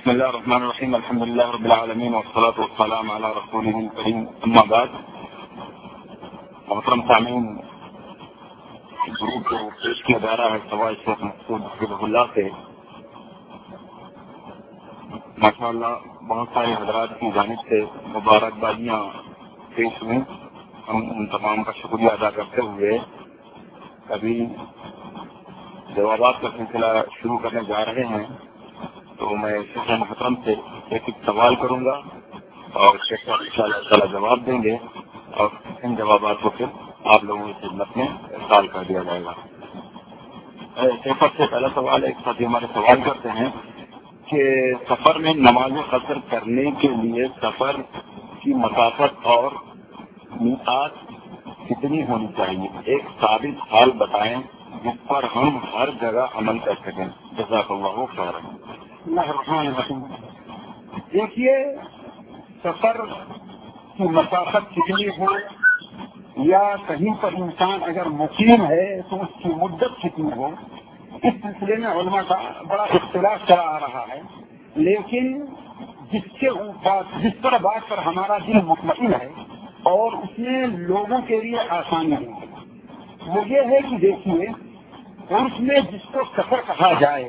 بسم الله الرحمن الرحيم. الحمد لله رب العالمين والصلاة والسلام على رسوله الكريم. اما بعد، محترم سامعین، گروپ کو پیش کیا جا رہا ہے سوائے شیخ مسعود حفظہ اللہ سے. ماشاء اللہ بہت سارے حضرات کی جانب سے مبارکبادیاں پیش ہوئیں. ہم ان تمام کا شکریہ ادا کرتے ہوئے ابھی جوابات کا سلسلہ شروع کرنے جا رہے ہیں. تو میں شیخ محترم سے ایک سوال کروں گا اور شیخ ان شاء اللہ تعالیٰ جواب دیں گے اور ان جوابات کو پھر آپ لوگوں کی خدمت میں ارسال کر دیا جائے گا. شیخ سے پہلا سوال ایک ساتھی ہمارے سوال کرتے ہیں کہ سفر میں نماز قصر کرنے کے لیے سفر کی مسافت اور میقات کتنی ہونی چاہیے؟ ایک ثابت حال بتائیں جس پر ہم ہر جگہ عمل کر سکیں. جزاک اللہ خیرا. بسم اللہ الرحمن الرحیم. دیکھیے، سفر کی مسافت کتنی ہو یا کہیں پر انسان اگر مقیم ہے تو اس کی مدت کتنی ہو، اس سلسلے میں علماء کا بڑا اختلاف چلا آ رہا ہے. لیکن جس پر بات پر ہمارا دل مطمئن ہے اور اس میں لوگوں کے لیے آسانی ہے وہ یہ ہے کہ دیکھیے، عرف میں جس کو سفر کہا جائے،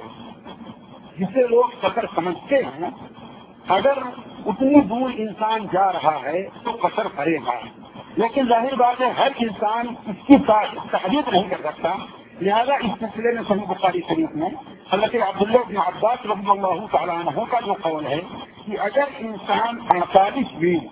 جسے لوگ سفر سمجھتے ہیں، اگر اتنی دور انسان جا رہا ہے تو قصر کرے گا. لیکن ظاہر بات ہے ہر انسان اس کی تعریف نہیں کر سکتا. لہذا اس سلسلے میں صحیح بخاری شریف میں حضرت عبداللہ بن عباس رضی اللہ تعالیٰ عنہ کا جو قول ہے کہ اگر انسان 48 میل،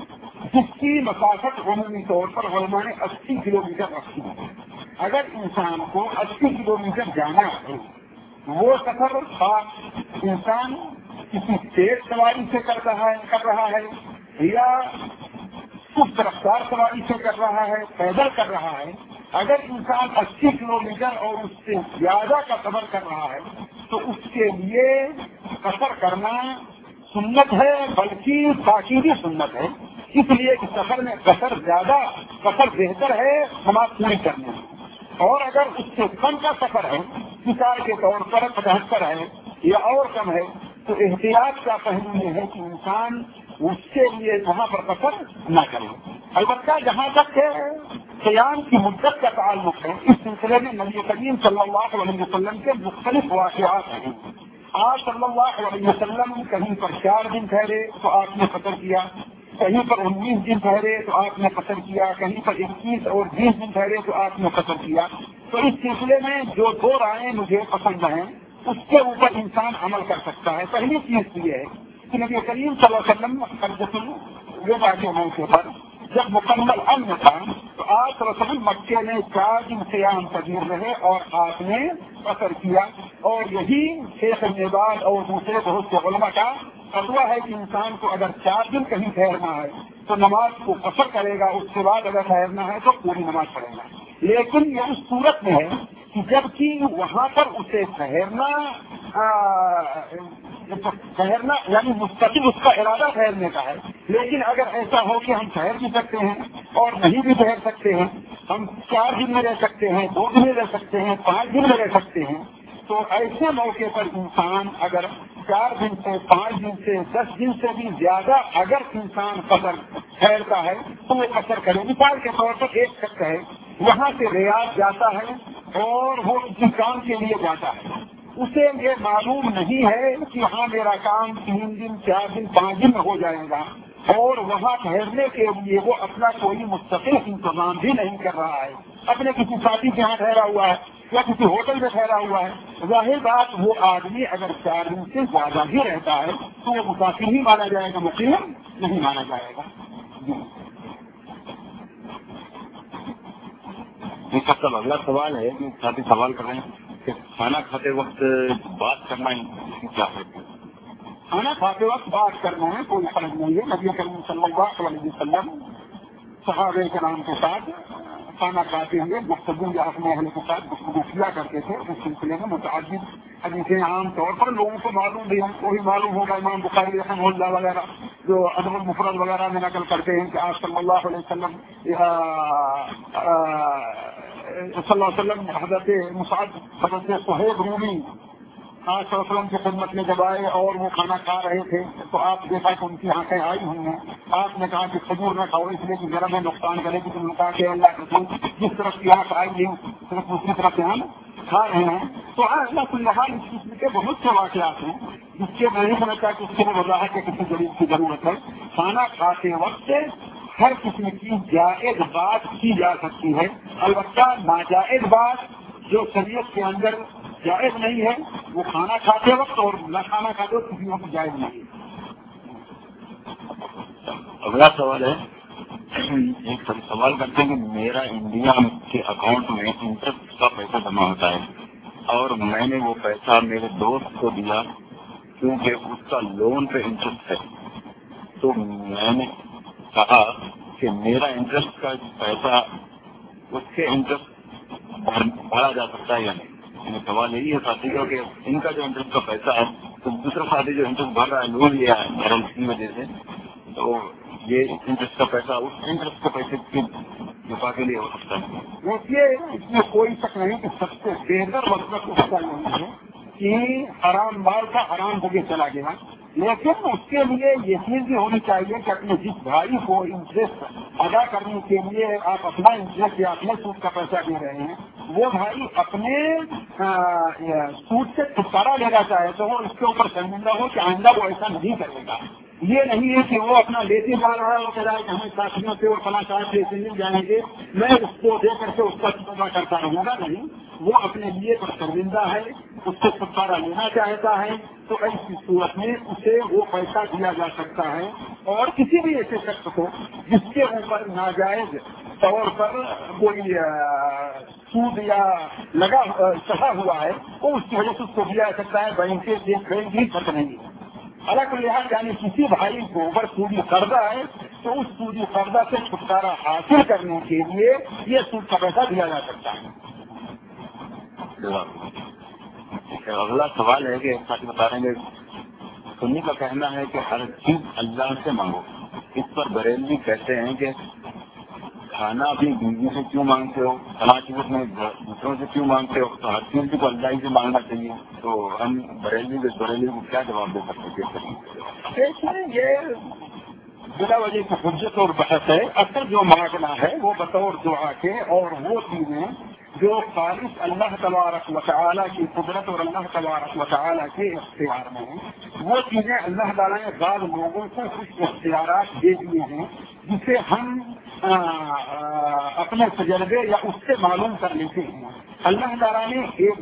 جس کی مسافت عمومی طور پر علماء نے 80 کلومیٹر رکھی ہے، اگر انسان کو 80 کلومیٹر جانا ہے، وہ سفر خاص انسان کسی تیز سواری سے کر رہا ہے یا سست رفتار سواری سے کر رہا ہے، پیدل کر رہا ہے، اگر انسان 80 کلومیٹر اور اس سے زیادہ کا سفر کر رہا ہے تو اس کے لیے سفر کرنا سنت ہے، بلکہ تاکیدی سنت ہے. اس لیے کہ سفر میں سفر بہتر ہے نماز پوری کرنے میں. اور اگر اس سے کم کا سفر ہے، مثال کے طور پر 75 ہے یا اور کم ہے، تو احتیاط کا پہلو یہ ہے کہ انسان اس کے لیے وہاں پر سفر نہ کرے. البتہ جہاں تک قیام کی مدت کا تعلق ہے، اس سلسلے میں نبی کریم صلی اللہ علیہ وسلم کے مختلف واقعات ہیں. آپ صلی اللہ علیہ وسلم کہیں پر 4 دن ٹھہرے تو آپ نے قصر کیا، کہیں پر 19 دن ٹھہرے تو آپ نے قصر کیا، کہیں پر 21 اور 20 دن ٹھہرے تو آپ نے قصر کیا. تو اس سلسلے میں جو 2 رائیں مجھے پسند ہیں اس کے اوپر انسان عمل کر سکتا ہے. پہلی چیز یہ ہے کہ نبی کریم صلی اللہ علیہ وسلم کے موقع پر جب مکمل امن تھا تو آپ صلی اللہ علیہ وسلم مکے میں 4 دن قیام پذیر رہے اور آپ نے قصر کیا. اور یہی شیخ ابن باز اور دوسرے بہت سے علماء کا فتویٰ ہے کہ انسان کو اگر 4 دن کہیں ٹھہرنا ہے تو نماز کو قصر کرے گا، اس کے بعد اگر ٹھہرنا ہے تو پوری نماز پڑھے گا. لیکن یہ اس صورت میں ہے کہ جبکہ وہاں پر اسے ٹھہرنا یعنی مستقل اس کا ارادہ ٹھہرنے کا ہے. لیکن اگر ایسا ہو کہ ہم ٹھہر بھی سکتے ہیں اور نہیں بھی ٹھہر سکتے ہیں، ہم 4 دن میں رہ سکتے ہیں، 2 دن میں رہ سکتے ہیں، 5 دن میں رہ سکتے ہیں، تو ایسے موقع پر انسان اگر 4 دن سے 5 دن سے 10 دن سے بھی زیادہ اگر انسان قصر ٹھہرتا ہے تو وہ قصر کرے. مثال کے طور پر ایک شخص ہے، وہاں سے ریاض جاتا ہے اور وہ کسی کام کے لیے جاتا ہے، اسے یہ معلوم نہیں ہے کہ ہاں میرا کام 3 دن 4 دن 5 دن میں ہو جائے گا، اور وہاں ٹھہرنے کے لیے وہ اپنا کوئی مستقل انتظام بھی نہیں کر رہا ہے، اپنے کسی ساتھی کے یہاں ٹھہرا ہوا ہے یا کسی ہوٹل میں ٹھہرا ہوا ہے. ظاہر بات وہ آدمی اگر 4 دن سے زیادہ بھی رہتا ہے تو وہ مسافر ہی مانا جائے گا، مقیم نہیں مانا جائے گا. سب اگلا سوال ہے کہ ساتھی سوال کر رہے ہیں کہ کھانا کھاتے وقت بات کرنا ہی کیا ہے؟ کھانا کھاتے وقت بات کرنا ہے کوئی فرق نہیں ہے. نبی کریم صلی اللہ علیہ وسلم صحابہ کرام کے ساتھ کھانا کھاتے ہوئے گفتگو یا اپنے اہل کے ساتھ گفتگو کیا کرتے تھے. اس سلسلے میں متعدد حدیثیں عام طور پر لوگوں کو معلوم بھی ہم کو بھی معلوم ہوگا. امام بخاری رحمہ اللہ وغیرہ جو ادب المفرد وغیرہ میں نقل کرتے ہیں کہ آپ صلی اللہ علیہ وسلم حضرت مصعب حضرت صہیب رومی آج وسلم کی خدمت میں جب آئے اور وہ کھانا کھا رہے تھے تو آپ دیکھا کہ ان کی آنکھیں آئی ہوئی ہیں. آپ نے کہا کہ کھجور نہ کھاؤ اس لیے کہ گرم میں نقصان کرے گی. تم نے کہا کہ اللہ کے رسول جس طرف کی آنکھ آئی نہیں صرف دوسری طرف سے ہم کھا رہے ہیں. تو اللہ کل حال اس قسم کے بہت سے واقعات ہیں جس کے میں نہیں سمجھتا کہ اس کے وضاحت کے کسی غریب کی ضرورت ہے. کھانا کھاتے وقت ہر قسم کی جائز بات کی جا سکتی ہے. البتہ ناجائز بات جو شریعت کے اندر جائز نہیں ہے وہ کھانا کھاتے وقت اور نہ کھانا کھاتے وقت کسی وقت جائز نہیں ہے. اگلا سوال ہے، ایک سوال کرتے ہیں کہ میرا انڈیا کے اکاؤنٹ میں انٹرسٹ کا پیسہ جمع ہوتا ہے اور میں نے وہ پیسہ میرے دوست کو دیا کیونکہ اس کا لون پہ انٹرسٹ ہے. تو میں نے کہا کہ میرا انٹرسٹ کا پیسہ اس کے انٹرسٹ بھرا جا سکتا ہے یا نہیں. سوال یہی ہے ساتھی کا کہ ان کا جو انٹرسٹ کا پیسہ ہے تو دوسرا ساتھی جو انٹرسٹ بھر رہا ہے لون لیا ہے بہرحال کی وجہ سے، تو یہ انٹرسٹ کا پیسہ اس انٹرسٹ کے پیسے کی دفاع کے لیے ہو سکتا ہے. دیکھیے اس میں کوئی شک نہیں کہ سب سے بہتر مطلب اس کا یہی ہے کہ حرام مال کا حرام ہو کے چلا گیا. لیکن اس کے لیے یہ چیز بھی ہونی چاہیے کہ اپنے جس بھائی کو انٹرسٹ ادا کرنے کے لیے آپ اپنا انٹرسٹ یا اپنے سود کا پیسہ دے رہے ہیں وہ بھائی اپنے سود سے چھٹکارا لینا چاہے تو وہ اس کے اوپر شرمندہ ہو کہ آئندہ وہ ایسا نہیں کرے گا. یہ نہیں ہے کہ وہ اپنا لیتے جا رہا ہے وہ کہہ رہا ہے کہ ہمیں ساتھیوں سے اور فلاں صاحب سے مل جائیں گے میں اس کو دے کر کے اس کا چھٹکارا کرتا رہوں گا. نہیں، وہ اپنے لیے پر شرمندہ ہے، اس سے چھٹکارا لینا چاہتا ہے تو ایسی صورت میں اسے وہ پیسہ دیا جا سکتا ہے. اور کسی بھی ایسے شخص کو جس کے اوپر ناجائز طور پر کوئی سود یا لگا چڑھا ہوا ہے وہ اس کی وجہ سے اس کو دیا جا سکتا ہے. بینک کی فرق نہیں ہے. الگ لحاظ یعنی کسی بھائی کو اوپر سودی قرضہ ہے تو اس سودی قرضہ سے چھٹکارا حاصل کرنے کے لیے یہ سود کا پیسہ دیا جا سکتا ہے. اگلا سوال ہے کہ ساتھ بتا رہے ہیں کہ سنی کا کہنا ہے کہ ہر چیز اللہ سے مانگو. اس پر بریلوی کہتے ہیں کہ کھانا اپنی بیوی سے کیوں مانگتے ہو، فلاں چیز میں دوسروں سے کیوں مانگتے ہو، تو ہر چیز کو اللہ ہی سے مانگنا چاہیے. تو ہم بریلوی کو کیا جواب دے سکتے ہیں؟ دیکھیے یہ بلا وجہ کی حجت اور بحث ہے. اصل جو مانگنا ہے وہ بطور دعا کے اور وہ چیزیں جو خالص اللہ تبارک و تعالیٰ کی قدرت اور اللہ تبارک و تعالیٰ کے اختیار میں ہیں وہ چیزیں اللہ تعالیٰ نے بعض لوگوں کو کچھ اختیارات دے دیے ہیں جسے ہم اپنے تجربے یا اس سے معلوم کر لیتے ہیں. اللہ تعالیٰ نے ایک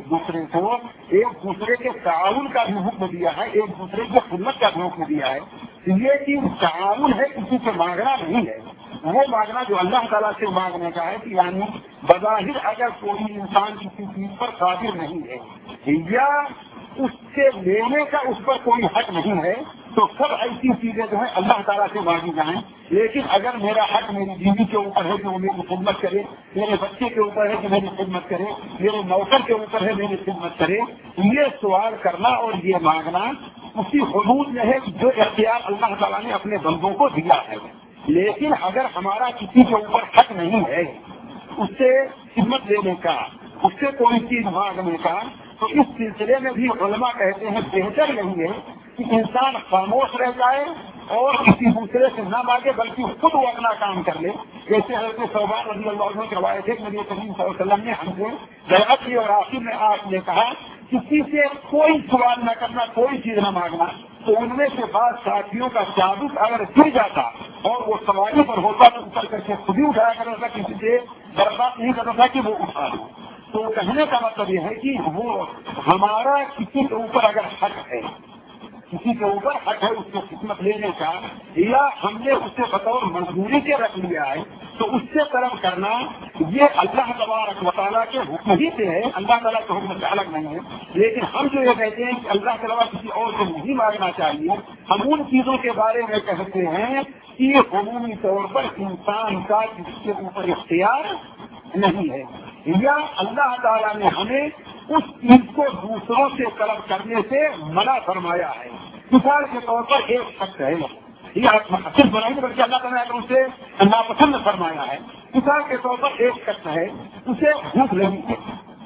دوسرے کے تعاون کا بھی حکم دیا ہے، ایک دوسرے کی خدمت کا بھی حکم دیا ہے. یہ چیز تعاون ہے، کسی سے مانگنا نہیں ہے. وہ مانگنا جو اللہ تعالیٰ سے مانگنے کا ہے کہ یعنی بظاہر اگر کوئی انسان کسی چیز پر قادر نہیں ہے یا اس سے لینے کا اس پر کوئی حق نہیں ہے تو سب ایسی چیزیں جو ہیں اللہ تعالیٰ سے مانگی جائیں. لیکن اگر میرا حق میری بیوی کے اوپر ہے کہ وہ میری خدمت کرے، میرے بچے کے اوپر ہے کہ میری خدمت کرے، میرے نوکر کے اوپر ہے میری خدمت کرے، یہ سوال کرنا اور یہ مانگنا اسی حدود میں ہے جو اختیار اللہ تعالیٰ نے اپنے بندوں کو دیا ہے. لیکن اگر ہمارا کسی کے اوپر حق نہیں ہے اس سے خدمت لینے کا، اس سے کوئی چیز مانگنے کا، تو اس سلسلے میں بھی علماء کہتے ہیں بہتر نہیں ہے کہ انسان خاموش رہ جائے اور کسی دوسرے سے نہ مانگے بلکہ خود وہ اپنا کام کر لے. جیسے حضرت ثوبان رضی اللہ عنہ کی روایت ہے کہ نبی کریم صلی اللہ علیہ وسلم نے ہم سے بیعت کی اور آخر میں آپ نے کہا کسی سے کوئی سوال نہ کرنا، کوئی چیز نہ مانگنا. تو ان میں سے بعض ساتھیوں کا تعلق اگر گر جاتا اور وہ سواری پر ہوتا تو اتر کر کے خود ہی اٹھایا کرتا تھا، کسی سے درخواست نہیں کرتا تھا کہ وہ اٹھا لو. تو کہنے کا مطلب یہ ہے کہ وہ ہمارا کسی کے اوپر اگر حق ہے، کسی کے اوپر حق ہے اس کو خدمت لینے کا یا ہم نے اسے بطور مزدوری کے رکھ لیا ہے تو اس سے طلب کرنا یہ اللہ تبارک و تعالیٰ کے حکم ہی سے ہے، اللہ تعالیٰ کے حکم سے الگ نہیں ہے. لیکن ہم جو یہ کہتے ہیں کہ اللہ کے علاوہ کسی اور کو نہیں مانگنا چاہیے، ہم ان چیزوں کے بارے میں کہتے ہیں کہ عمومی طور پر انسان کا کسی کے اوپر اختیار نہیں ہے یا اللہ تعالیٰ نے ہمیں اس چیز کو دوسروں سے طلب کرنے سے منع فرمایا ہے. مثال کے طور پر ایک شخص ہے، یہ صرف بنائیے بلکہ اللہ تعالیٰ نے اسے ناپسند فرمایا ہے. مثال کے طور پر ایک شخص ہے، اسے بھوک لگی ہے،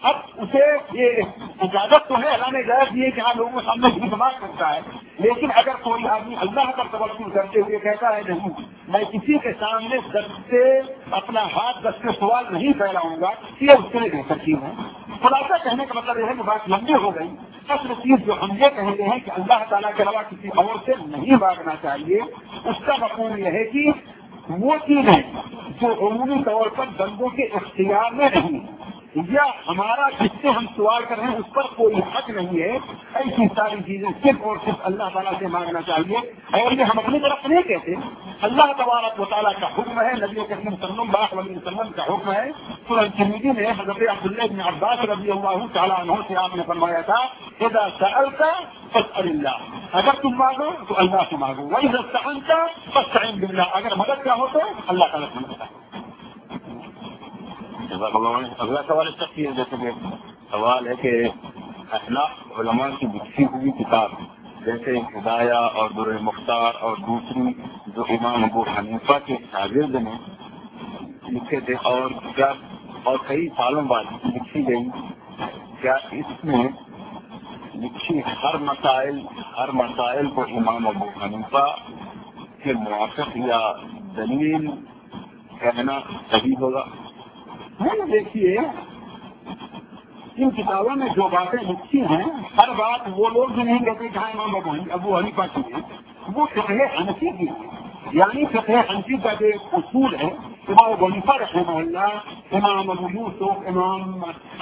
اب اسے یہ اجازت تو ہے، اللہ نے اجازت دی ہے کہ ہاں لوگوں کے سامنے اعتماد کرتا ہے، لیکن اگر کوئی آدمی اللہ پر توکل کرتے ہوئے کہتا ہے نہیں میں کسی کے سامنے دست سے اپنا ہاتھ دست سے سوال نہیں پھیلاؤں گا، یہ اس کے لیے بہتر چیز ہے۔ خلاصہ کہنے کا مطلب یہ ہے کہ بات لمبی ہو گئی۔ اصل چیز جو ہم یہ کہیں گے ہیں کہ اللہ تعالیٰ کے علاوہ کسی اور سے نہیں مانگنا چاہیے، اس کا مفہوم یہ ہے کہ وہ چیزیں جو عمومی طور پر بندوں کے اختیار میں نہیں یا ہمارا جس سے ہم سوال کر رہے ہیں اس پر کوئی حق نہیں ہے، ایسی ساری چیزیں صرف اور صرف اللہ تعالیٰ سے مانگنا چاہیے۔ اور یہ ہم اپنی طرف نہیں کہتے، اللہ تبارک و تعالیٰ کا حکم ہے، نبی کریم صلی اللہ علیہ وسلم کا حکم ہے۔ سورہ ترمذی میں حضرت عبداللہ بن عباس رضی اللہ تعالیٰ عنہ سے آپ نے فرمایا تھا اذا سألت فاسأل اللہ، اگر تم مانگو تو اللہ سے مانگو، وإذا استعنت فاستعن باللہ، اگر مدد کا ہو تو اللہ تعالیٰ سے مدد۔ اگلا سوال اس طرح جیسے کہ سوال ہے کہ احناف علماء کی لکھی ہوئی کتاب جیسے ہدایہ اور در مختار اور دوسری جو امام ابو حنیفہ کے شاگرد نے لکھے تھے اور کیا اور کئی سالوں بعد لکھی گئی، کیا اس میں لکھی ہر مسائل کو امام ابو حنیفہ کے موافق یا دلیل کہنا صحیح ہوگا؟ نہیں، دیکھیے ان کتابوں میں جو باتیں لکھی ہیں ہر بات وہ لوگ بھی نہیں کہتے کہ امام ابو حنیفہ کی ہے، وہ فقہ حنفی کی ہے، یعنی فقہ حنفی کا جو ایک اصول ہے امام ابو حنیفہ رحمہ اللہ، امام ابو یوسف، امام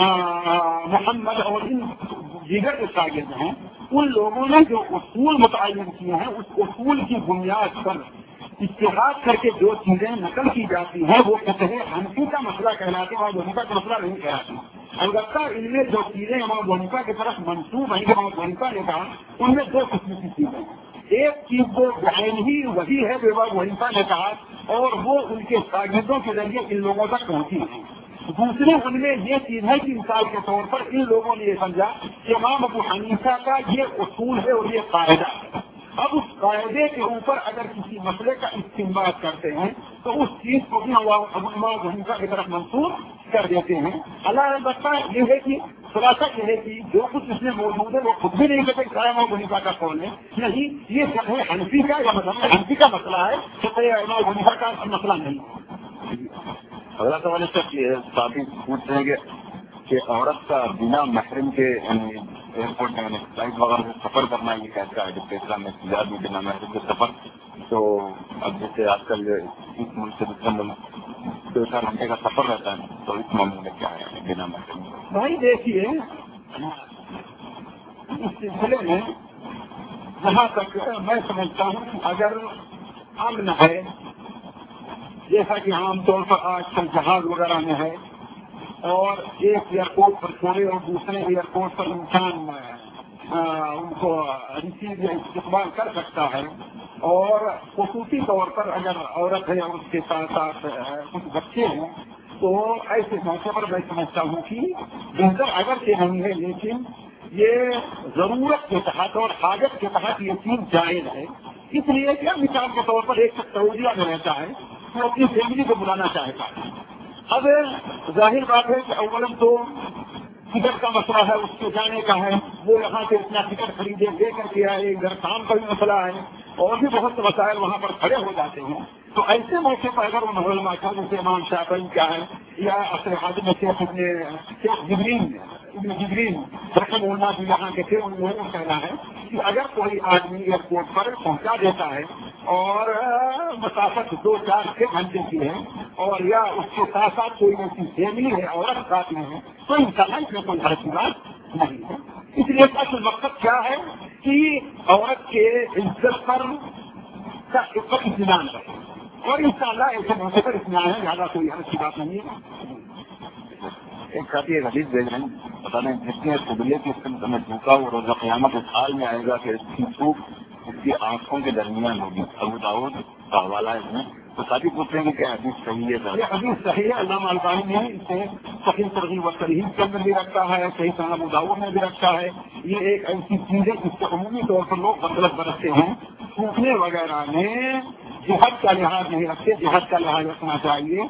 محمد اور ان دیگر جو شاگرد ہیں ان لوگوں نے جو اصول متعین کیے ہیں اس اصول کی بنیاد پر اتحاد کر کے جو چیزیں نقل کی جاتی ہیں وہ فقہ حنفی کا مسئلہ کہلاتے ہیں اور ابو حنیفہ کا مسئلہ نہیں کہلاتی۔ البتہ ان میں جو چیزیں امام ابو حنیفہ کی طرف منسوب ہیں امام ابو حنیفہ نے کہا ان میں دو قسم کی چیزیں، ایک چیز وہ بعین ہی وہی ہے جو امام ابو حنیفہ نے کہا اور وہ ان کے شاگردوں کے ذریعے ان لوگوں تک پہنچی ہے، دوسرے ان میں یہ چیز ہے کہ مثال کے طور پر ان لوگوں نے یہ سمجھا کہ امام ابو حنیفہ کا یہ اصول ہے اور یہ قاعدہ ہے، اب اس قاعدے کے اوپر اگر کسی مسئلے کا استعمال کرتے ہیں تو اس چیز کو بھی امام ابو حنیفہ کی طرف منسوخ کر دیتے ہیں۔ اللہ بتایا یہ ہے کہ خلاصہ یہ ہے کہ جو کچھ اس میں موجود ہے وہ خود بھی نہیں کہتے کہ امام ابو حنیفہ کا قول ہے، نہیں، یہ فقہ حنفی کا یا مذہب حنفی کا مسئلہ ہے، فقہ امام ابو حنیفہ کا مسئلہ نہیں۔ اگلا سوال اس طرح یہ ساتھی پوچھ رہے ہیں کہ عورت کا بنا محرم کے ایئرپورٹ میں فلائٹ وغیرہ سے سفر کرنا یہ کیسا ہے؟ جب اسلام میں تجارت بھی بنا محرم کے سفر، تو اب جیسے آج کل اس ملک سے دوسرے ملک 2-4 گھنٹے کا سفر رہتا ہے تو اس معاملے میں کیا ہے بنا محرم؟ بھائی دیکھیے اس سلسلے میں جہاں تک میں سمجھتا ہوں کہ اگر امن ہے جیسا کہ عام طور پر آج کل جہاز وغیرہ میں ہے اور ایک ایئرپورٹ پر چھوڑے اور دوسرے ایئرپورٹ پر انسان ان کو ریسیو یا استقبال کر سکتا ہے، اور خصوصی طور پر اگر عورت ہے اور اس کے ساتھ ساتھ کچھ بچے ہیں تو ایسے موقع پر میں سمجھتا ہوں کہ بہتر اگر سے نہیں ہے لیکن یہ ضرورت کے تحت اور حاجت کے تحت یہ چیز جائز ہے، اس لیے کہ مثال کے طور پر ایک شخص سعودیہ میں رہتا ہے وہ اپنی فیملی کو بلانا چاہتا ہے، اب ظاہر بات ہے کہ اولم تو ٹکٹ کا مسئلہ ہے، اس کے جانے کا ہے، وہ یہاں سے اتنا ٹکٹ خریدے دے کر کے آئے، گھر کام کا بھی مسئلہ ہے اور بھی بہت سے مسائل وہاں پر کھڑے ہو جاتے ہیں، تو ایسے موقع پر اگر وہ علماء کا جیسے امام شافعی کیا ہے یا اصل حاضر میں شیخ جبرین رحمہ اللہ بھی یہاں کے تھے، ان لوگوں کا کہنا ہے کہ اگر کوئی آدمی ایئرپورٹ پر پہنچا دیتا ہے اور مسافت 2-4 گھنٹے کی ہے اور یا اس کے ساتھ ساتھ کوئی ایسی فیملی ہے عورت ساتھ میں ہے تو انشاءاللہ اس میں کوئی حرج کی بات نہیں ہے۔ اس لیے اصل مقصد کیا ہے کہ عورت کے عزت پر اطمینان رہے اور انشاءاللہ ایسے موقع پر اطمینان ہے، زیادہ کوئی حرج کی بات نہیں ہے۔ ایک ساتھی ایک حدیث دیکھ رہے ہیں، پتا نہیں جتنے قبیلے کی اس میں جھوکا وہ روزہ قیامت اس حال میں آئے گا کہ اس کی سوکھ اس کی آنکھوں کے درمیان ہوگی، ابو داؤد کا حوالہ ہے اس میں، تو ساتھی پوچھ رہے ہیں کہ حدیث صحیح ہے؟ یہ حدیث صحیح ہے، علامہ البانی نے اسے صحیح ترغیب و ترہیب کے اندر بھی رکھا ہے، صحیح سنن ابو داؤد میں بھی رکھا ہے۔ یہ ایک ایسی چیز ہے جس سے عمومی طور پر لوگ غفلت برتتے ہیں، سوکھنے وغیرہ میں جہاد کا لحاظ نہیں رکھتے، جہاد کا لحاظ رکھنا چاہیے۔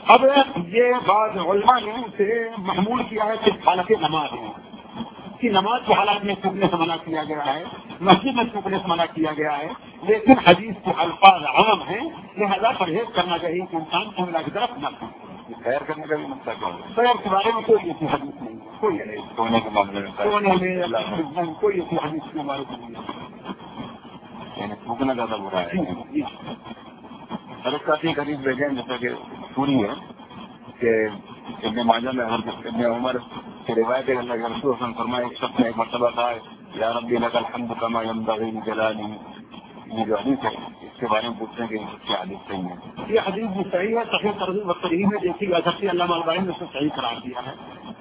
اب یہ بعض علماء نے اسے محمول کیا ہے کہ حالت نماز ہے کہ نماز کی حالت میں تھوکنے سے منع کیا گیا ہے، مسجد میں تھوکنے سے منع کیا گیا ہے، لیکن حدیث کے الفاظ عام ہیں، لہذا پرہیز کرنا چاہیے کہ انسان کو اللہ کی طرف نہ خیر کرنے کا بھی مطلب خیر کے بارے میں کوئی ایسی حدیث نہیں ہے، کوئی سونے کے معاملے میں کوئی ایسی حدیث کے بارے میں نہیں یعنی تھوکنا زیادہ برا ہے۔ سر کافی قریب بھیجیں جیسا کہ پوری ہے کہ ابن ماجہ میں ابن عمر کی روایت ہے، اللہ کے رسول حسن فرمائے ایک شخص نے ایک مرتبہ کہا یا ربی لک الحمد کما ينبغي لجلالہ، یہ جو حدیث ہے اس کے بارے میں پوچھتے ہیں کہ اس کی حدیث صحیح ہے۔ یہ حدیث بھی صحیح ہے، صحیح ترغیب و ترہیب میں دیکھی جا سکتی ہے، علامہ البانی نے اسے صحیح قرار دیا ہے۔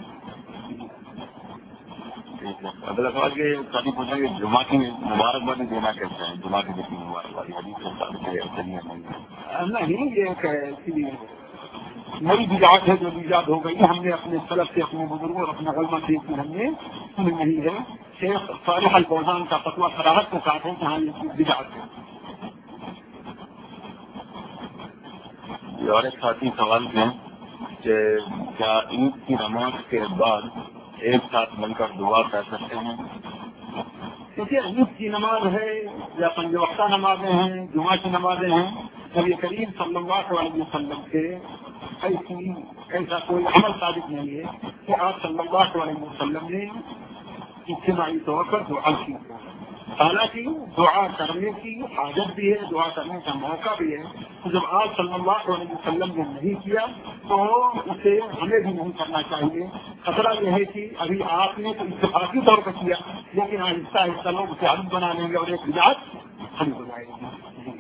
اگلا سوال کہ ساتھی پوچھیں کہ جمعہ کی مبارکبادی دینا کیسا ہے، جمعہ کی جتنی مبارکبادی حدیث سے ثابت ہے صحیح ہے نہیں، یہ نئی بدعت ہے جو ایجاد ہو گئی، ہم نے اپنے سلف سے اپنے بزرگوں اور اپنے علماء سے ہم نے سنی نہیں ہے۔ شیخ صالح الفوزان کا فتویٰ صراحت کے ساتھ ہے کہ ہاں یہ بدعت ہے۔ اور ایک ساتھی سوال ہے کہ کیا عید کی نماز کے بعد ایک ساتھ مل کر دعا کر سکتے ہیں؟ دیکھیے، عید کی نماز ہے یا پنج وقتہ نمازیں ہیں، جمعہ کی نمازیں ہیں، نبی کریم صلی اللہ علیہ وسلم کے ایسا کوئی عمل ثابت نہیں ہے کہ آپ صلی اللہ علیہ وسلم نے اجتماعی طور پر دعا کی۔ حالانکہ دعا کرنے کی حاجت بھی ہے، دعا کرنے کا موقع بھی ہے، تو جب آپ صلی اللہ علیہ وسلم نے نہیں کیا تو اسے ہمیں بھی نہیں کرنا چاہیے۔ خطرہ یہ ہے کہ ابھی آپ نے تو اتفاقی طور پر کیا، لیکن آہستہ آہستہ لوگ اسے عادت بنا لیں گے اور ایک بدعت حل ہو جائے گی۔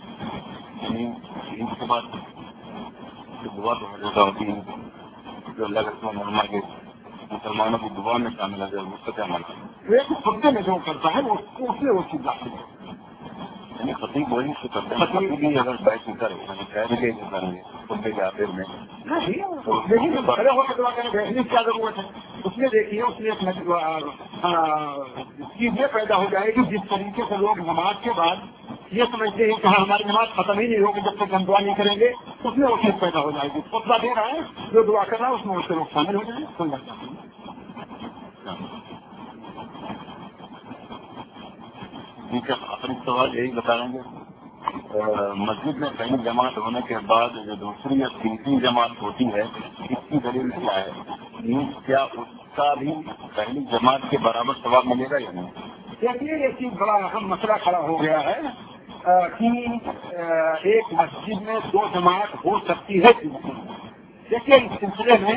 ان کے بعد دعا تو ہوتا ہوتی ہے جو اللہ کے مرما کے مسلمانوں کی دعا میں شامل ہے، اس کا کیا مانا ہے؟ ایک خطے میں جو کرتا ہے اس میں وہ چیز لاتی ہے، یعنی خطیب وہی سے کرتے ہیں، خطیب بھی اگر بیٹھ کر کہہ کے کریں گے خطبے کے آخر میں کھڑے ہو کے دعا کریں بھیجنے کی کیا ضرورت ہے؟ اس میں دیکھیے اس میں ایک چیز یہ پیدا ہو جائے گی جس طریقے سے لوگ نماز کے بعد یہ سمجھتے ہیں کہ ہاں ہماری نماز ختم ہی نہیں ہوگی جب تک ہم دعا نہیں کریں گے، اس میں وہ چیز پیدا ہو جائے گی۔ خطبہ دے رہا ہے جو دعا کر رہا ہے اس میں اس سے لوگ شامل ہو جائیں، کوئی بات نہیں۔ ٹھیک ہے، آخری سوال یہی بتائیں گے، مسجد میں پہلی جماعت ہونے کے بعد جو دوسری یا تیسری جماعت ہوتی ہے اس کی دلیل کیا ہے؟ کیا اس کا بھی پہلی جماعت کے برابر ثواب ملے گا یا نہیں؟ دیکھیے، یہ چیز بڑا اہم مسئلہ کھڑا ہو گیا ہے کہ ایک مسجد میں دو جماعت ہو سکتی ہے۔ دیکھیے، اس سلسلے میں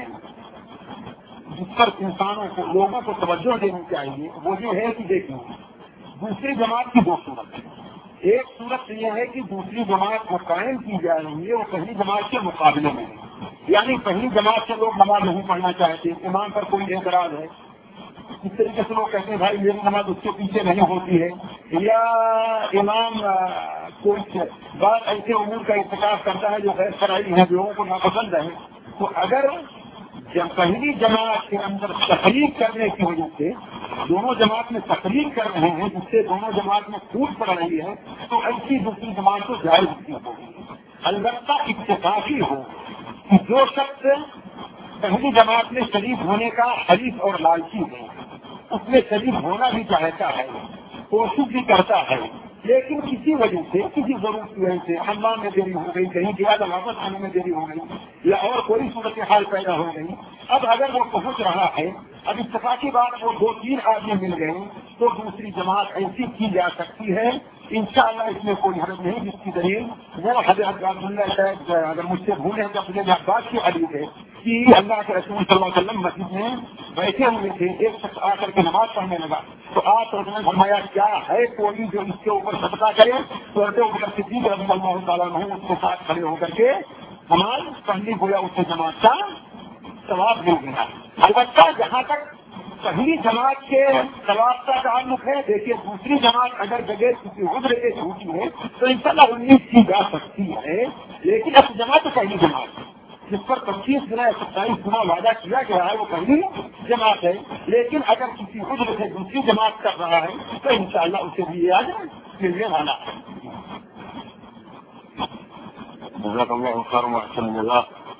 جس پر انسانوں کو لوگوں کو توجہ دینی چاہیے وہ یہ ہے کہ دیکھیں دوسری جماعت کی دو صورت ہے۔ ایک صورت یہ ہے کہ دوسری جماعت کو قائم کی جا رہی ہے وہ پہلی جماعت کے مقابلے میں ہے، یعنی پہلی جماعت سے لوگ نماز نہیں پڑھنا چاہتے، امام پر کوئی اعتراض ہے، اس طریقے سے لوگ کہتے ہیں بھائی میری نماز اس کے پیچھے نہیں ہوتی ہے، یا امام کوئی بات ایسے امور کا ارتکاب کرتا ہے جو غیر شرعی ہے، لوگوں کو ناپسند ہے، تو اگر پہلی جماعت کے اندر تخلیق کرنے کی وجہ سے دونوں جماعت میں تخلیق کر رہے ہیں جس سے دونوں جماعت میں پھوٹ پڑ رہی ہے تو ایسی دوسری جماعت کو جائز نہیں ہوگی، البتہ اتفاقی ہو کہ جو شخص پہلی جماعت میں شریک ہونے کا حریف اور لالچی ہے اس میں شریک ہونا بھی چاہتا ہے، کوشش بھی کرتا ہے، لیکن کسی وجہ سے کسی ضرورت کی وجہ سے حمام میں دیری ہو گئی، کہیں زیادہ واپس آنے میں دیری ہو گئی یا اور کوئی صورت حال پیدا ہو گئی، اب اگر وہ پہنچ رہا ہے، اب اتفاقی بات وہ دو تین آدمی مل گئے تو دوسری جماعت ایسی کی جا سکتی ہے، انشاءاللہ اس میں کوئی حرج نہیں، جس کی دلیل وہ حضرت عبداللہ صاحب اگر مجھ سے بھولے تو اپنے بات کی حدیث ہے کہ اللہ کے رسول صلی اللہ علیہ وسلم مسجد میں بیٹھے ہوئے تھے، ایک شخص آ کر کے نماز پڑھنے لگا تو آپ نے فرمایا کیا ہے کوئی جو اس کے اوپر صدقہ کرے تو صدیق رضی اللہ تعالیٰ عنہ اس کے ساتھ کھڑے ہو کر کے نماز پڑھنی گویا اس سے جماعت کا ثواب مل گیا۔ البتہ جہاں تک پہلی جماعت کے ثواب کا تعلق ہے، دیکھیے دوسری جماعت اگر جگہ کسی عذر کے چھوٹی ہے تو انشاءاللہ امید کی جا سکتی ہے، لیکن اب جماعت پہلی جماعت ہے جس پر 25 گنا یا 27 گنا وعدہ کیا گیا ہے وہ پہلی جماعت ہے، لیکن اگر کسی عذر سے دوسری جماعت کر رہا ہے تو انشاءاللہ اسے بھی یاد ملنے والا ہے۔ جزاک اللہ خیر و احسن الجزاء۔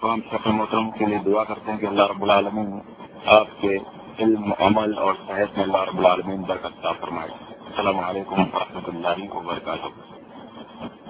تمام سفر محترم کے لیے دعا کرتے ہیں کہ اللہ رب العالمین آپ کے علم عمل اور صحت میں اللہ رب العالمین برکت عطا فرمائے. السلام علیکم و رحمۃ اللہ وبرکاتہ.